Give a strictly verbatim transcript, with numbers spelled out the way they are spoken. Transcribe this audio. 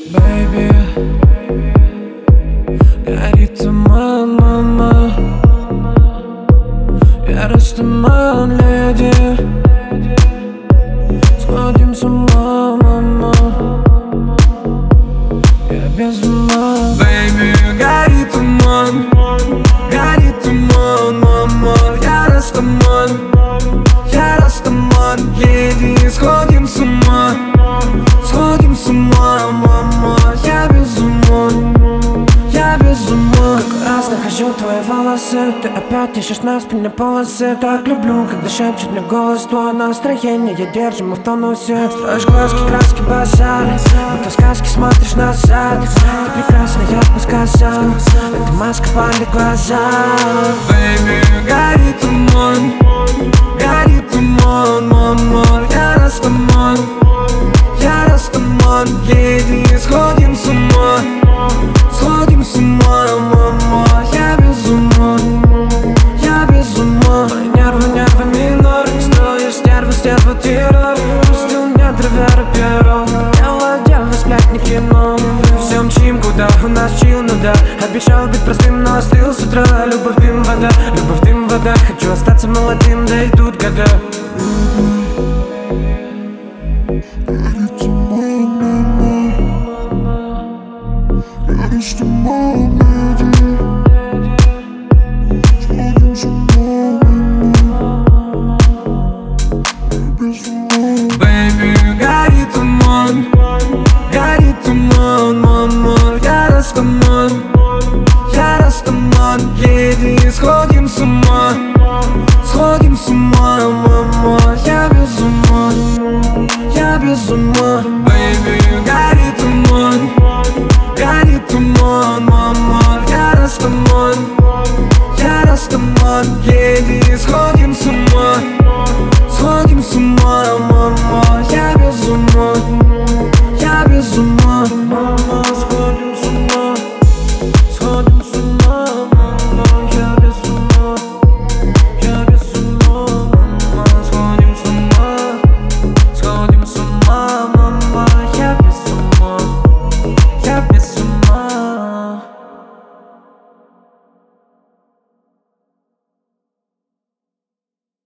Baby, горит туман, мама. Я растуман, леди. Сходим с ума, мама. Я без ума. Baby, горит туман, горит туман, мама. Я растуман, я растуман, леди. Сходим с ума, сходим с ума, мама. Я без ума, я без ума. Как раз нахожу твои волосы. Ты опять ищешь на спине полосы. Так люблю, когда шепчет мне голос. Твое настроение я держу, мы в тонусе. Строишь глазки, краски, базар. Будто в сказке смотришь назад. Ты прекрасна, я бы сказал. Это маска, пали глаза. Baby, горит туман, горит туман, мама. Я растуман, я растуман, леди. Сходим с ума, сходим с ума, мама. Я без ума, я без ума. Мои нервы, нервы минор. Строю стерву, стерву террор. Пустил мне древера перо. Дело, дева, сплять не кино. Мы все мчим, куда у нас чил, ну да. Обещал быть простым, но остыл с утра. Любовь, дым, вода, любовь, дым, вода. Хочу остаться молодым, да и тут года. It's the moment, sходим с ума, без ума. Baby, горит туман, горит туман, мама. Я растуман, я растуман, леди. Сходим с ума, сходим с ума, мама. Я без ума, я без ума. Baby, горит туман, горит туман, мама. Я растуман, я растуман, леди. Сходим